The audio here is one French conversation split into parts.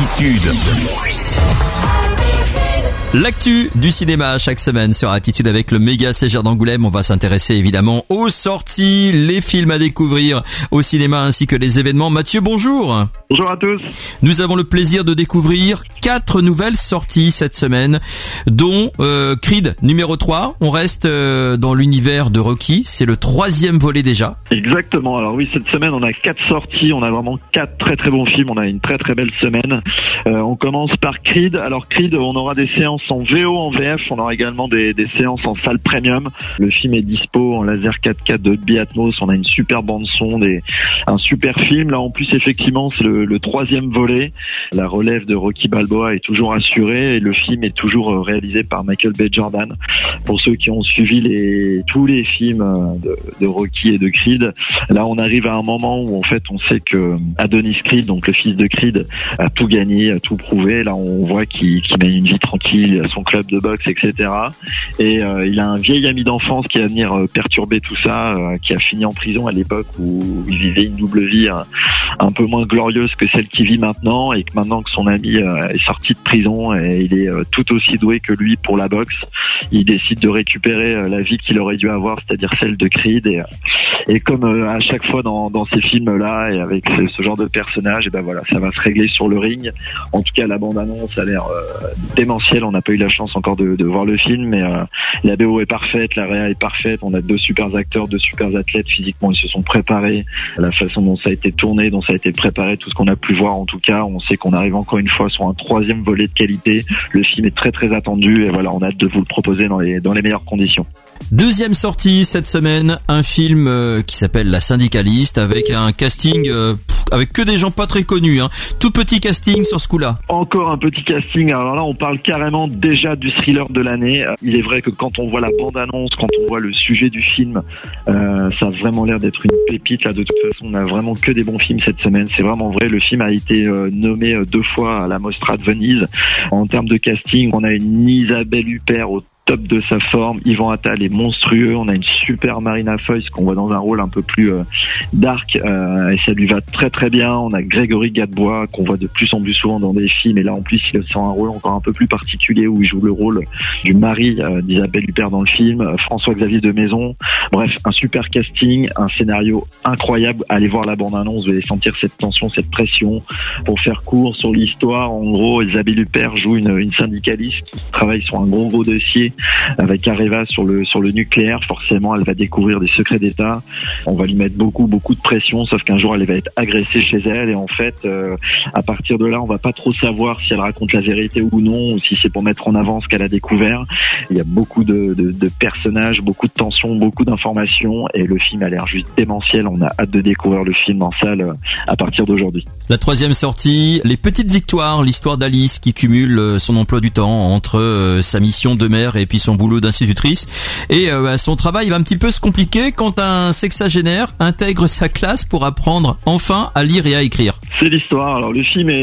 Attitude. L'actu du cinéma chaque semaine sur Attitude avec le méga CGR d'Angoulême. On va s'intéresser évidemment aux sorties, les films à découvrir au cinéma ainsi que les événements. Mathieu, bonjour. Bonjour à tous. Nous avons le plaisir de découvrir 4 nouvelles sorties cette semaine, dont Creed numéro 3. On reste dans l'univers de Rocky. C'est le 3e volet déjà. Exactement. Alors oui, cette semaine, on a 4 sorties. On a vraiment 4 très très bons films. On a une très très belle semaine. On commence par Creed. Alors Creed, on aura des séances en VO, en VF, on aura également des séances en salle premium. Le film est dispo en laser 4K de Dolby Atmos, on a une super bande son, un super film. Là en plus effectivement c'est le 3e volet. La relève de Rocky Balboa est toujours assurée et le film est toujours réalisé par Michael B. Jordan. Pour ceux qui ont suivi tous les films de Rocky et de Creed, là on arrive à un moment où en fait on sait que Adonis Creed, donc le fils de Creed, a tout gagné, a tout prouvé. Là on voit qu'il mène une vie tranquille à son club de boxe, etc. Et il a un vieil ami d'enfance qui va venir perturber tout ça, qui a fini en prison à l'époque où il vivait une double vie un peu moins glorieuse que celle qu'il vit maintenant, et que maintenant que son ami est sorti de prison et il est tout aussi doué que lui pour la boxe, il décide de récupérer la vie qu'il aurait dû avoir, c'est-à-dire celle de Creed. Et comme à chaque fois dans ces films-là et avec ce genre de personnage, et ben voilà, ça va se régler sur le ring. En tout cas, la bande-annonce a l'air démentielle. On n'a pas eu la chance encore de voir le film, mais la BO est parfaite, la réa est parfaite. On a 2 super acteurs, 2 super athlètes. Physiquement, ils se sont préparés. La façon dont ça a été tourné, dont ça a été préparé, tout ce qu'on a pu voir, en tout cas, on sait qu'on arrive encore une fois sur un 3e volet de qualité. Le film est très très attendu et voilà, on a hâte de vous le proposer dans les meilleures conditions. 2e sortie cette semaine, un film qui s'appelle La Syndicaliste, avec un casting avec que des gens pas très connus, hein. Tout petit casting sur ce coup-là. Encore un petit casting. Alors là, on parle carrément déjà du thriller de l'année. Il est vrai que quand on voit la bande-annonce, quand on voit le sujet du film, ça a vraiment l'air d'être une pépite. Là, de toute façon, on a vraiment que des bons films cette semaine. C'est vraiment vrai. Le film a été nommé 2 fois à la Mostra de Venise. En termes de casting, on a une Isabelle Huppert au top de sa forme. Yvan Attal est monstrueux. On a une super Marina Foïs qu'on voit dans un rôle un peu plus dark, et ça lui va très très bien. On a Grégory Gadebois qu'on voit de plus en plus souvent dans des films, et là en plus il sent un rôle encore un peu plus particulier où il joue le rôle du mari d'Isabelle Huppert dans le film. François-Xavier de Maison. Bref, un super casting, un scénario incroyable. Allez voir la bande-annonce, vous allez sentir cette tension, cette pression. Pour faire court sur l'histoire, en gros, Isabelle Huppert joue une syndicaliste qui travaille sur un gros dossier avec Areva sur le nucléaire. Forcément, elle va découvrir des secrets d'État. On va lui mettre beaucoup de pression, sauf qu'un jour elle va être agressée chez elle, et en fait à partir de là, on va pas trop savoir si elle raconte la vérité ou non, ou si c'est pour mettre en avant ce qu'elle a découvert. Il y a beaucoup de personnages, beaucoup de tensions, beaucoup d'informations, et le film a l'air juste démentiel. On a hâte de découvrir le film en salle à partir d'aujourd'hui. La 3e sortie, Les Petites Victoires, l'histoire d'Alice qui cumule son emploi du temps entre sa mission de mère et puis son boulot d'institutrice. Et son travail va un petit peu se compliquer quand un sexagénaire intègre sa classe pour apprendre enfin à lire et à écrire. C'est l'histoire. Alors le film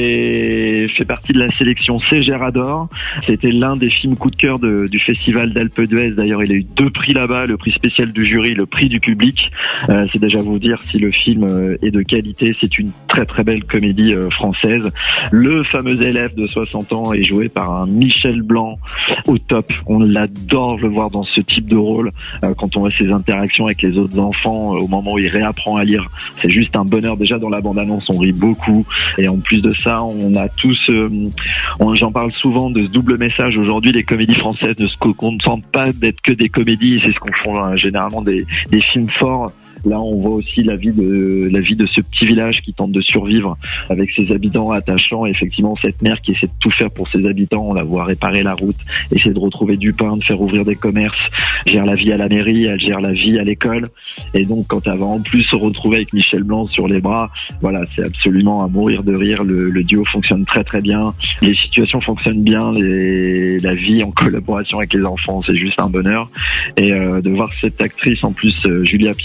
fait partie de la sélection CGR d'Or. C'était l'un des films coup de cœur du festival d'Alpe d'Huez. D'ailleurs, il a eu 2 prix là-bas, le prix spécial du jury, le prix du public. C'est déjà vous dire si le film est de qualité. C'est une très très belle comédie française. Le fameux élève de 60 ans est joué par un Michel Blanc au top. On l'adore le voir dans ce type de rôle. Quand on voit ses interactions avec les autres enfants au moment où il réapprend à lire, c'est juste un bonheur. Déjà dans la bande-annonce, on rit beaucoup, et en plus de ça, on a tous j'en parle souvent de ce double message. Aujourd'hui, les comédies françaises ne se contentent pas d'être que des comédies, c'est ce qu'on font généralement des films forts. Là, on voit aussi la vie de ce petit village qui tente de survivre avec ses habitants attachants. Et effectivement, cette mère qui essaie de tout faire pour ses habitants, on la voit réparer la route, essayer de retrouver du pain, de faire ouvrir des commerces, gère la vie à la mairie, elle gère la vie à l'école. Et donc, quand elle va en plus se retrouver avec Michel Blanc sur les bras, voilà, c'est absolument à mourir de rire. Le duo fonctionne très très bien. Les situations fonctionnent bien. La vie en collaboration avec les enfants, c'est juste un bonheur. Et de voir cette actrice, en plus, Julia Piaton, qui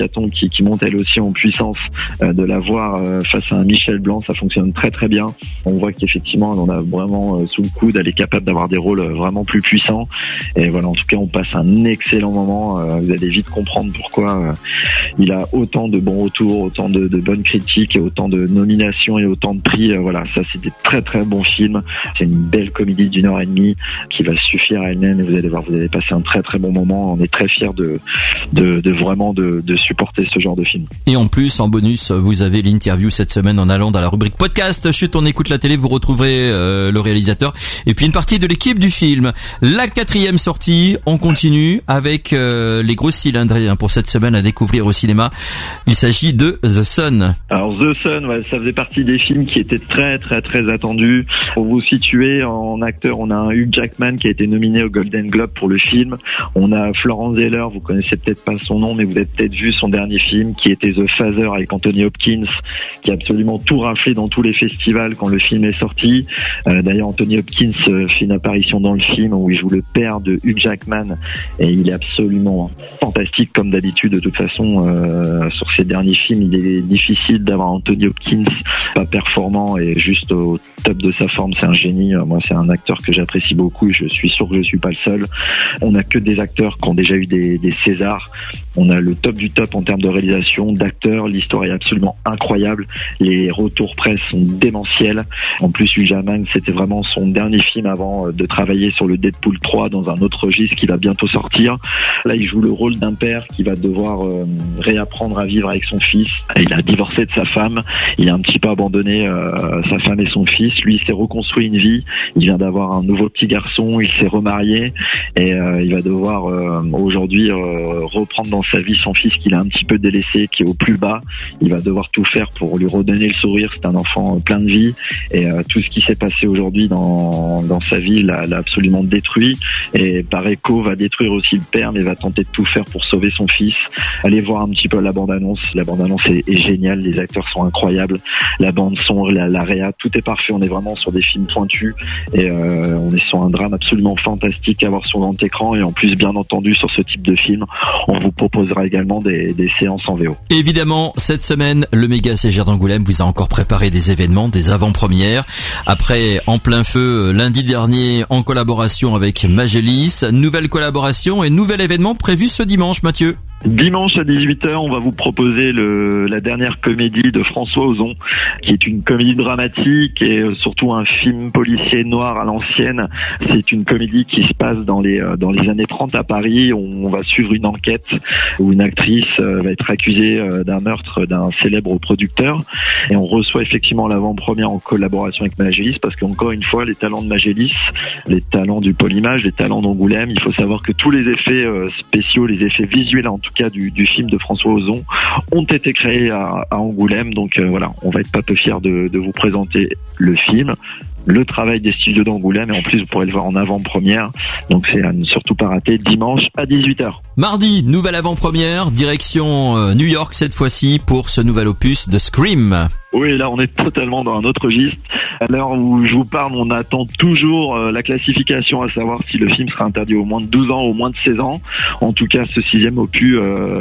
qui monte elle aussi en puissance, de la voir face à un Michel Blanc, ça fonctionne très très bien. On voit qu'effectivement elle en a vraiment sous le coude, elle est capable d'avoir des rôles vraiment plus puissants. Et voilà, en tout cas on passe un excellent moment. Vous allez vite comprendre pourquoi il a autant de bons retours, autant de bonnes critiques, et autant de nominations et autant de prix. Voilà, ça c'est des très très bons films. C'est une belle comédie d'1 heure et demie qui va suffire à elle-même, et vous allez voir, vous allez passer un très très bon moment. On est très fiers de vraiment de supporter ce genre de film. Et en plus, en bonus, vous avez l'interview cette semaine en allant dans la rubrique podcast. Chut, on écoute la télé, vous retrouverez le réalisateur et puis une partie de l'équipe du film. La 4e sortie, on continue avec les grosses cylindrées pour cette semaine à découvrir au cinéma. Il s'agit de The Son. Alors The Son, ouais, ça faisait partie des films qui étaient très très très attendus. Pour vous situer en acteur, on a un Hugh Jackman qui a été nominé au Golden Globe pour le film. On a Florence Zeller, vous connaissez peut-être pas son nom, mais vous avez peut-être vu son dernier film qui était The Father avec Anthony Hopkins, qui a absolument tout raflé dans tous les festivals quand le film est sorti. D'ailleurs, Anthony Hopkins fait une apparition dans le film où il joue le père de Hugh Jackman et il est absolument fantastique comme d'habitude. De toute façon, sur ses derniers films, il est difficile d'avoir Anthony Hopkins pas performant et juste au top de sa forme. C'est un génie. Moi, c'est un acteur que j'apprécie beaucoup et je suis sûr que je suis pas le seul. On n'a que des acteurs qui ont déjà eu des Césars. On a le top du top en termes de réalisation, d'acteurs. L'histoire est absolument incroyable. Les retours presse sont démentiels. En plus, Hugh Jackman, c'était vraiment son dernier film avant de travailler sur le Deadpool 3 dans un autre registre qui va bientôt sortir. Là, il joue le rôle d'un père qui va devoir réapprendre à vivre avec son fils. Il a divorcé de sa femme. Il a un petit peu abandonné sa femme et son fils. Lui, il s'est reconstruit une vie. Il vient d'avoir un nouveau petit garçon. Il s'est remarié et il va devoir aujourd'hui reprendre dans sa vie son fils qu'il a un petit peu délaissé, qui est au plus bas. Il va devoir tout faire pour lui redonner le sourire. C'est un enfant plein de vie et tout ce qui s'est passé aujourd'hui dans sa vie l'a absolument détruit, et par écho va détruire aussi le père, mais va tenter de tout faire pour sauver son fils. Allez voir un petit peu la bande-annonce. La bande-annonce est géniale, les acteurs sont incroyables, la bande-son, la réa, tout est parfait. On est vraiment sur des films pointus et on est sur un drame absolument fantastique à voir sur grand écran, et en plus, bien entendu, sur ce type de film, on vous proposera également des séances en VO. Évidemment, cette semaine, le méga CGR d'Angoulême vous a encore préparé des événements, des avant-premières. Après En plein feu, lundi dernier, en collaboration avec Magélis, nouvelle collaboration et nouvel événement prévu ce dimanche, Mathieu. Dimanche à 18h, on va vous proposer la dernière comédie de François Ozon, qui est une comédie dramatique et surtout un film policier noir à l'ancienne. C'est une comédie qui se passe dans les années 30 à Paris. On va suivre une enquête où une actrice va être accusée d'un meurtre d'un célèbre producteur, et on reçoit effectivement l'avant-première en collaboration avec Magélis, parce qu'encore une fois, les talents de Magélis, les talents du Polymage, les talents d'Angoulême, il faut savoir que tous les effets spéciaux, les effets visuels en tout cas du film de François Ozon ont été créés à Angoulême. Donc voilà, on va être pas peu fiers de vous présenter le film, le travail des studios d'Angoulême, et en plus vous pourrez le voir en avant-première. Donc c'est à ne surtout pas rater, dimanche à 18h. Mardi, nouvelle avant-première, direction New York cette fois-ci pour ce nouvel opus de Scream. Oui, là on est totalement dans un autre registre. À l'heure où je vous parle, on attend toujours la classification, à savoir si le film sera interdit aux moins de 12 ans ou aux moins de 16 ans. En tout cas, ce 6e opus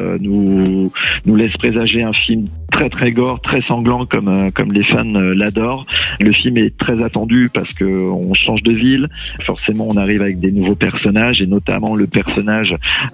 nous laisse présager un film très très gore, très sanglant comme les fans l'adorent. Le film est très attendu parce que on change de ville. Forcément, on arrive avec des nouveaux personnages, et notamment le personnage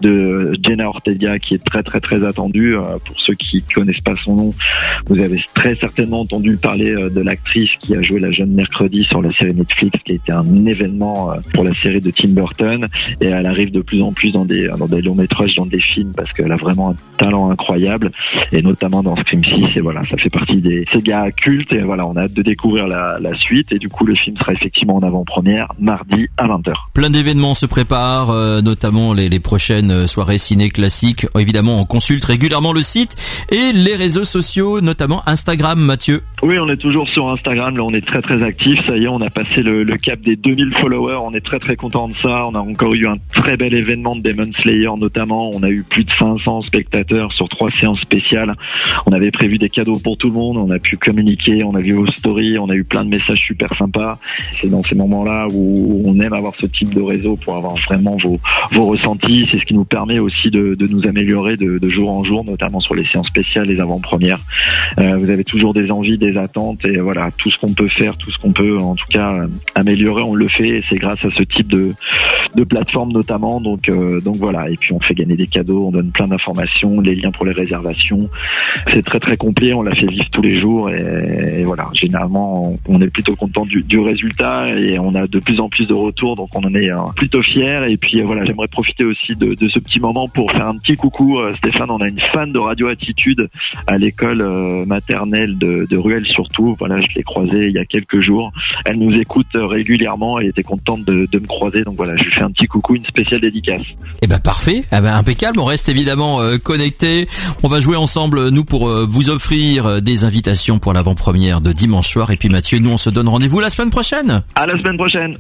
de Jenna Ortega qui est très très très attendu. Pour ceux qui connaissent pas son nom, vous avez très certainement entendu parler de l'actrice qui a joué la jeune Mercredi sur la série Netflix, qui a été un événement pour la série de Tim Burton, et elle arrive de plus en plus dans des longs métrages, dans des films, parce qu'elle a vraiment un talent incroyable, et notamment dans Scream 6, et voilà, ça fait partie des sagas cultes, et voilà, on a hâte de découvrir la suite, et du coup le film sera effectivement en avant-première mardi à 20h. Plein d'événements se préparent, notamment les prochaines soirées ciné classiques. Évidemment, on consulte régulièrement le site et les réseaux sociaux, notamment Instagram, Mathieu. Oui, on est toujours sur Instagram, là on est très très très actif. Ça y est, on a passé le cap des 2000 followers. On est très très content de ça. On a encore eu un très bel événement de Demon Slayer notamment. On a eu plus de 500 spectateurs sur 3 séances spéciales. On avait prévu des cadeaux pour tout le monde. On a pu communiquer. On a vu vos stories. On a eu plein de messages super sympas. C'est dans ces moments-là où on aime avoir ce type de réseau pour avoir vraiment vos ressentis. C'est ce qui nous permet aussi de nous améliorer de jour en jour, notamment sur les séances spéciales, les avant-premières. Vous avez toujours des envies, des attentes, et voilà, tout ce qu'on peut faire, tout ce qu'on peut en tout cas améliorer, on le fait, et c'est grâce à ce type de plateforme notamment. Donc voilà, et puis on fait gagner des cadeaux, on donne plein d'informations, les liens pour les réservations. C'est très très complet, on l'a fait vivre tous les jours, et voilà, généralement on est plutôt content du résultat, et on a de plus en plus de retours, donc on en est plutôt fiers. Et puis voilà, j'aimerais profiter aussi de ce petit moment pour faire un petit coucou. Stéphane, on a une fan de Radio Attitude à l'école maternelle de Ruelle-sur-Touve. Voilà, je l'ai croisée il y a quelques jours. Elle nous écoute régulièrement, elle était contente de me croiser, donc voilà, je lui fais un petit coucou, une spéciale dédicace. Eh ben parfait, impeccable. On reste évidemment connectés. On va jouer ensemble, nous, pour vous offrir des invitations pour l'avant-première de dimanche soir. Et puis Mathieu, nous on se donne rendez-vous la semaine prochaine. À la semaine prochaine.